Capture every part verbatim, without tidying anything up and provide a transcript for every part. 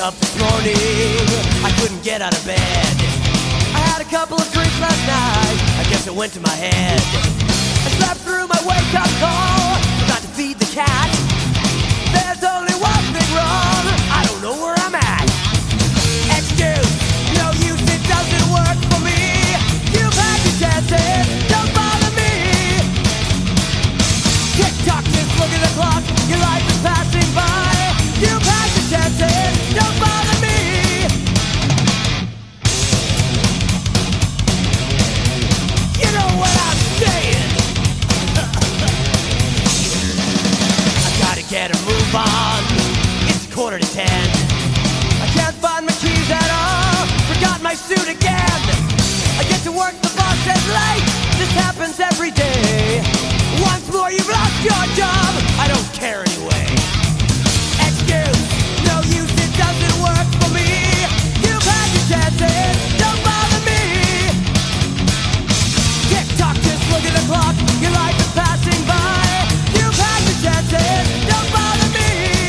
up this morning, I couldn't get out of bed. I had a couple of drinks last night, I guess it went to my head. I slept through my wake-up call, forgot to feed the cat. There's only one thing wrong, I don't know where I'm at. Excuse, no use, it doesn't work for me. You've had your chances, don't bother me. Tick-tock, just look at the clock, your life is passing by. You've had your chances, don't bother me. You know what I'm saying. I gotta get a move on, it's quarter to ten. I can't find my keys at all, forgot my suit again. I get to work, the boss says late, this happens every day. Once more you've lost your job, I don't care anyway. Excuse, no use, it doesn't work for me. You've had your chances, don't bother me. Tick-tock, just look at the clock, your life is passing by. You've had your chances, don't bother me.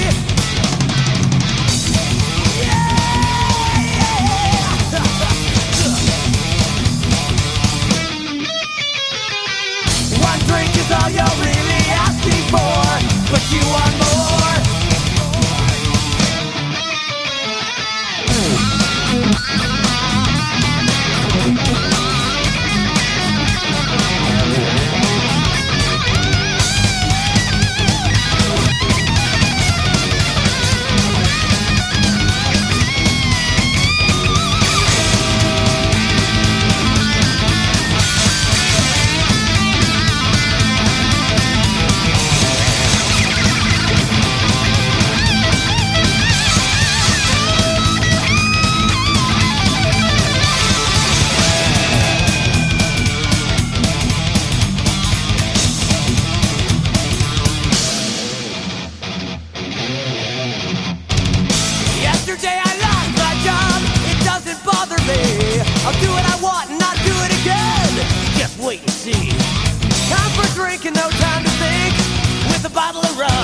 One drink is all you're really asking for, but you want more. Yesterday I lost my job, it doesn't bother me. I'll do what I want and not do it again. Just wait and see. Time for a drink and no time to think. With a bottle of rum